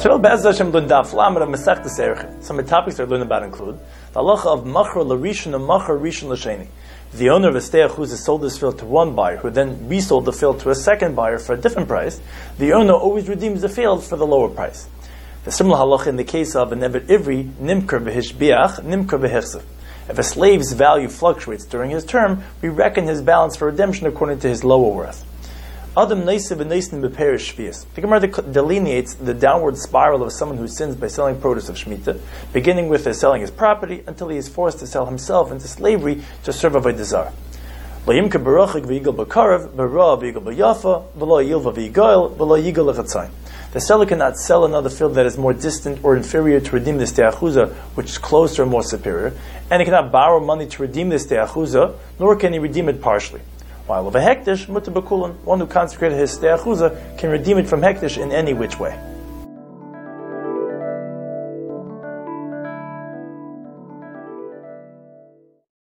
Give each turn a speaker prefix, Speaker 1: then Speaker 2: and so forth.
Speaker 1: Some of the topics they're learning about include the halacha of machar l'rishon and machar rishon l'sheni. The owner of a stei achuzah sold this field to one buyer, who then resold the field to a second buyer for a different price. The owner always redeems the field for the lower price. The similar halacha in the case of an eved ivri, nimker v'hishbiach, nimker v'hechsev. If a slave's value fluctuates during his term, we reckon his balance for redemption according to his lower worth. Adam Neisev and Neisin beperish shvius. The Gemara delineates the downward spiral of someone who sins by selling produce of Shemitah, beginning with selling his property until he is forced to sell himself into slavery to serve Avodah Zarah. Lo yimker barachik v'yigal b'karav, b'ra v'yigal b'yafa, v'lo yilva v'yigal, v'lo yigal l'chatzayim. The seller cannot sell another field that is more distant or inferior to redeem the stei achuzah, which is closer or more superior, and he cannot borrow money to redeem the stei achuzah, nor can he redeem it partially. While of a hektish, mutar b'kulan, one who consecrated his stei achuzah can redeem it from hektish in any which way.